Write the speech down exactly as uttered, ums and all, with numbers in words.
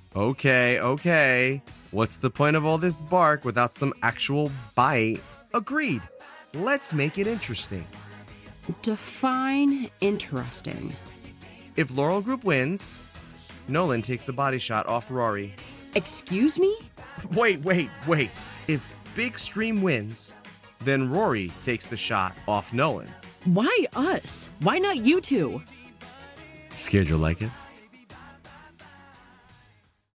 Okay, okay. What's the point of all this bark without some actual bite? Agreed. Let's make it interesting. Define interesting. If Laurel Group wins, Nolan takes the body shot off Rory. Excuse me? Wait, wait, wait. If Big Stream wins, then Rory takes the shot off Nolan. Why us? Why not you two? Scared you'll like it?